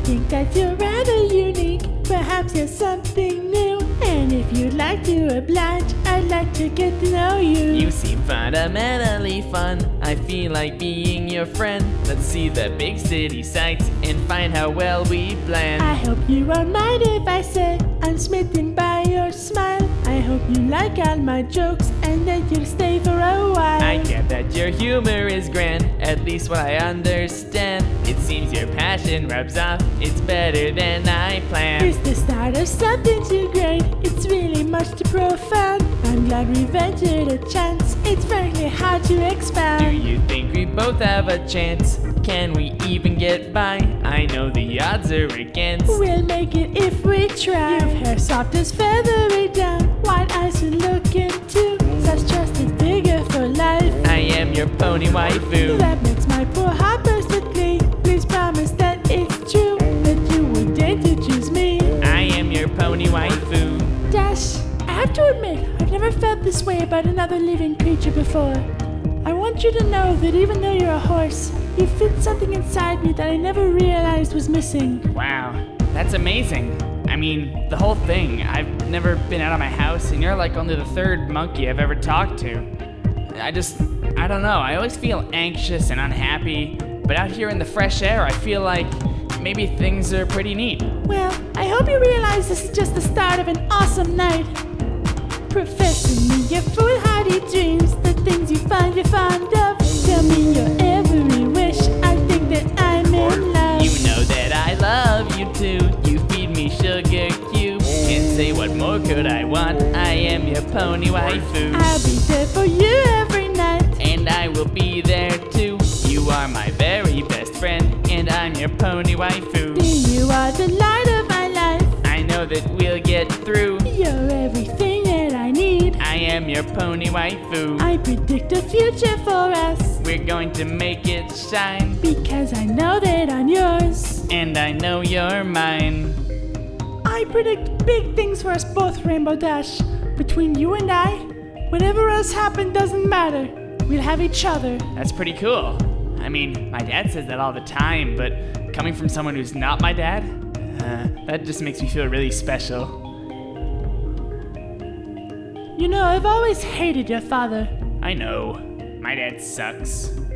think that you're rather unique. Perhaps you're something new. And if you'd like to oblige, I'd like to get to know you. You seem fundamentally fun. I feel like being your friend. Let's see the big city sights and find how well we blend. I hope you won't mind if I say I'm smitten by your smile. I hope you like all my jokes and that you'll stay for a while. I get that your humor is grand, at least what I understand. It seems your passion rubs off, it's better than I planned. It's the start of something too great. It's really much too profound. I'm glad we ventured a chance. It's frankly hard to expound. Do you think we both have a chance? Can we even get by? I know the odds are against. We'll make it if we try. You've hair soft as feathery down, white eyes to look into, such trusted figure for life. I am your pony waifu. That makes my poor heart burst with glee. Please promise that it's true, that you would dare to choose me. I am your pony waifu. Dash, I have to admit, I've never felt this way about another living creature before. I want you to know that even though you're a horse, you fit something inside me that I never realized was missing. Wow, that's amazing. I mean, the whole thing. I've never been out of my house, and you're like only the third monkey I've ever talked to. I don't know. I always feel anxious and unhappy, but out here in the fresh air, I feel like maybe things are pretty neat. Well, I hope you realize this is just the start of an awesome night. Professing me your foolhardy dreams, the things you find you're fond of. Tell me your every wish, I think that I'm in love. You know that I love you too. You feed me sugar cubes. Can't say what more could I want. I am your pony waifu. I'll be there for you every night. And I will be there too. You are my very best friend, and I'm your pony waifu. You are the light of my life. I know that we'll get through. You're everything that I need. I am your pony waifu. I predict a future for us, We're going to make it shine, because I know that I'm yours. and I know you're mine. I predict big things for us both, Rainbow Dash. Between you and I, whatever else happened doesn't matter. We'll have each other. That's pretty cool. I mean, my dad says that all the time, but coming from someone who's not my dad, that just makes me feel really special. You know, I've always hated your father. I know. My dad sucks.